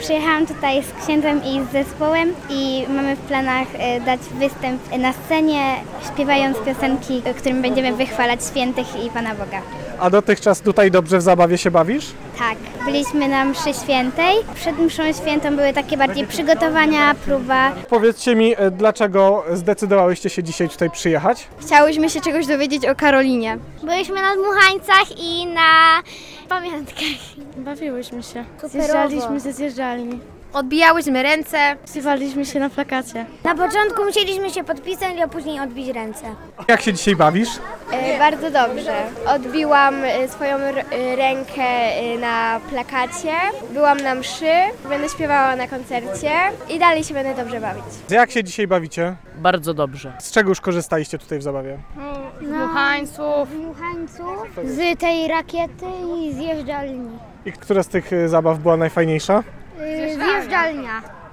Przyjechałam tutaj z księdzem i z zespołem i mamy w planach dać występ na scenie, śpiewając piosenki, którymi będziemy wychwalać świętych i Pana Boga. A dotychczas tutaj dobrze w zabawie się bawisz? Tak, byliśmy na mszy świętej. Przed mszą świętą były takie bardziej przygotowania, próba. Powiedzcie mi, dlaczego zdecydowałyście się dzisiaj tutaj przyjechać? Chciałyśmy się czegoś dowiedzieć o Karolinie. Byliśmy na dmuchańcach i na pamiątkach. Bawiłyśmy się. Zjeżdżaliśmy ze zjeżdżalni. Odbijałyśmy ręce. Śpiewaliśmy się na plakacie. Na początku musieliśmy się podpisać, a później odbić ręce. Jak się dzisiaj bawisz? Bardzo dobrze. Odbiłam swoją rękę na plakacie. Byłam na mszy. Będę śpiewała na koncercie i dalej się będę dobrze bawić. Jak się dzisiaj bawicie? Bardzo dobrze. Z czego już korzystaliście tutaj w zabawie? Dmuchańców. Z tej rakiety i zjeżdżalni. I która z tych zabaw była najfajniejsza? Zjeżdżalnia.